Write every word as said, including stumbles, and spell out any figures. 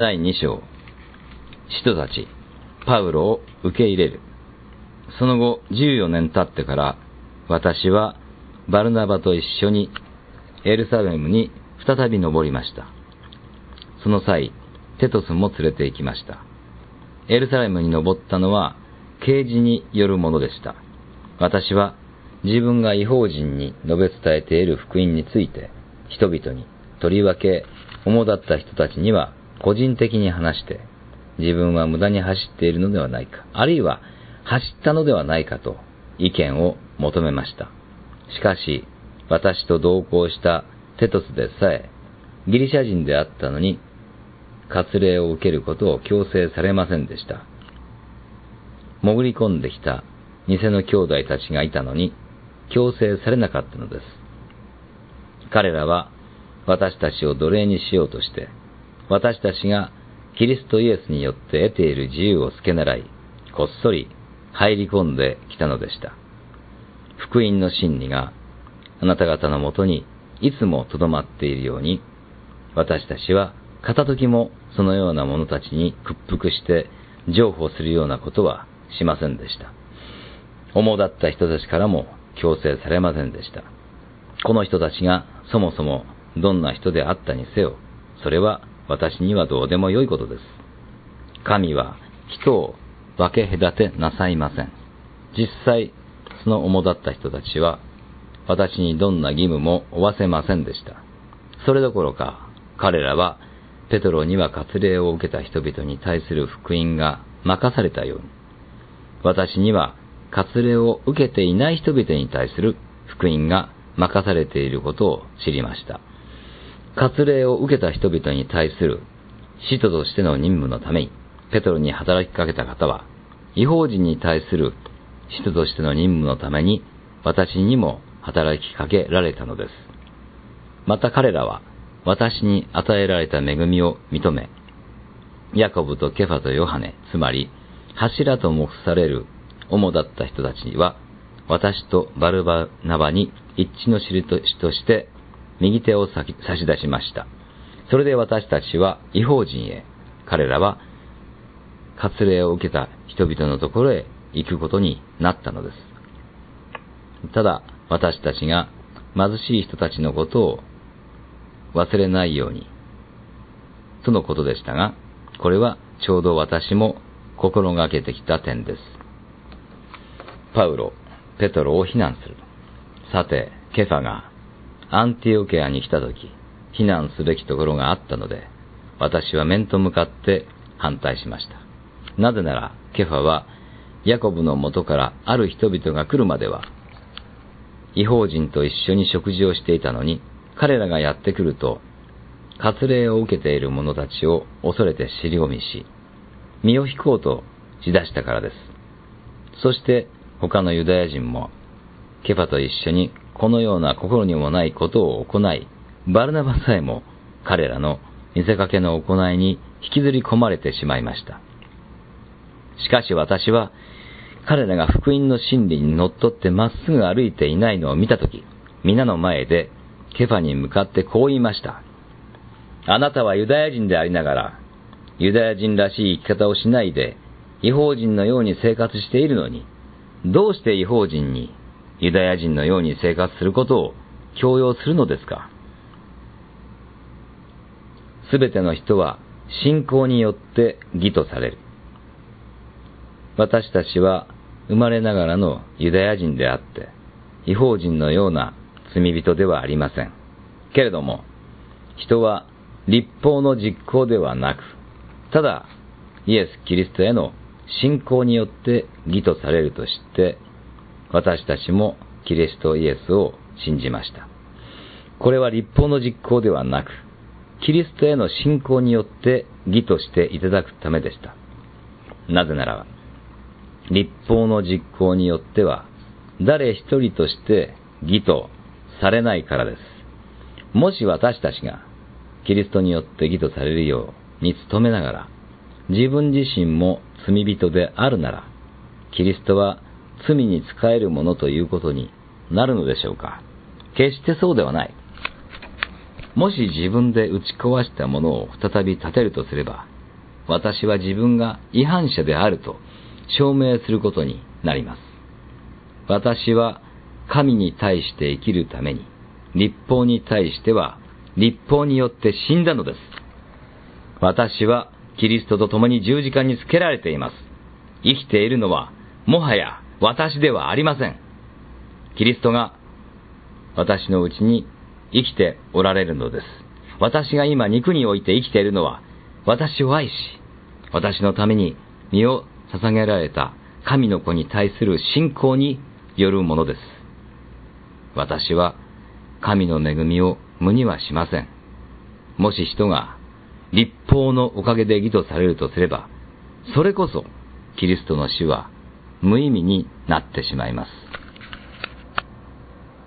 だいに章、使徒たち、パウロを受け入れる。その後、じゅうよねん経ってから、私はバルナバと一緒にエルサレムに再び登りました。その際、テトスも連れて行きました。エルサレムに登ったのは、啓示によるものでした。私は自分が異邦人に述べ伝えている福音について、人々に、とりわけ主だった人たちには個人的に話して、自分は無駄に走っているのではないか、あるいは走ったのではないかと意見を求めました。しかし、私と同行したテトスでさえ、ギリシャ人であったのに、割礼を受けることを強制されませんでした。潜り込んできた偽の兄弟たちがいたのに、強制されなかったのです。彼らは私たちを奴隷にしようとして、私たちがキリストイエスによって得ている自由をつけ狙い、こっそり入り込んできたのでした。福音の真理があなた方のもとにいつもとどまっているように、私たちは片時もそのような者たちに屈服して譲歩するようなことはしませんでした。主だった人たちからも強制されませんでした。この人たちがそもそもどんな人であったにせよ、それは私にはどうでもよいことです。神は人を分け隔てなさいません。実際、その主だった人たちは私にどんな義務も負わせませんでした。それどころか、彼らはペトロには割礼を受けた人々に対する福音が任されたように、私には割礼を受けていない人々に対する福音が任されていることを知りました。割礼を受けた人々に対する使徒としての任務のためにペトロに働きかけた方は、異邦人に対する使徒としての任務のために私にも働きかけられたのです。また彼らは私に与えられた恵みを認め、ヤコブとケファとヨハネ、つまり柱と目される主だった人たちは、私とバルバナバに一致の印として右手を差し出しました。それで私たちは異邦人へ、彼らは割礼を受けた人々のところへ行くことになったのです。ただ私たちが貧しい人たちのことを忘れないようにとのことでしたが、これはちょうど私も心がけてきた点です。パウロ、ペトロを非難する。さて、ケファがアンティオケアに来たとき、非難すべきところがあったので、私は面と向かって反対しました。なぜなら、ケファはヤコブの元からある人々が来るまでは、異邦人と一緒に食事をしていたのに、彼らがやってくると、割礼を受けている者たちを恐れて尻込みし、身を引こうとしだしたからです。そして他のユダヤ人も、ケファと一緒にこのような心にもないことを行い、バルナバさえも彼らの見せかけの行いに引きずり込まれてしまいました。しかし私は、彼らが福音の真理にのっとってまっすぐ歩いていないのを見たとき、皆の前でケファに向かってこう言いました。あなたはユダヤ人でありながら、ユダヤ人らしい生き方をしないで、異邦人のように生活しているのに、どうして異邦人にユダヤ人のように生活することを強要するのですか。すべての人は信仰によって義とされる。私たちは生まれながらのユダヤ人であって、異邦人のような罪人ではありません。けれども、人は律法の実行ではなく、ただイエス・キリストへの信仰によって義とされると知って、私たちもキリストイエスを信じました。これは律法の実行ではなく、キリストへの信仰によって義としていただくためでした。なぜならば、律法の実行によっては誰一人として義とされないからです。もし私たちがキリストによって義とされるように努めながら、自分自身も罪人であるなら、キリストは罪に仕えるものということになるのでしょうか。決してそうではない。 もし自分で打ち壊したものを再び立てるとすれば、私は自分が違反者であると証明することになります。私は神に対して生きるために、律法に対しては律法によって死んだのです。私はキリストと共に十字架につけられています。生きているのはもはや私ではありません。キリストが私のうちに生きておられるのです。私が今肉において生きているのは、私を愛し、私のために身を捧げられた神の子に対する信仰によるものです。私は神の恵みを無にはしません。もし人が律法のおかげで義とされるとすれば、それこそキリストの死は無意味になってしまいます。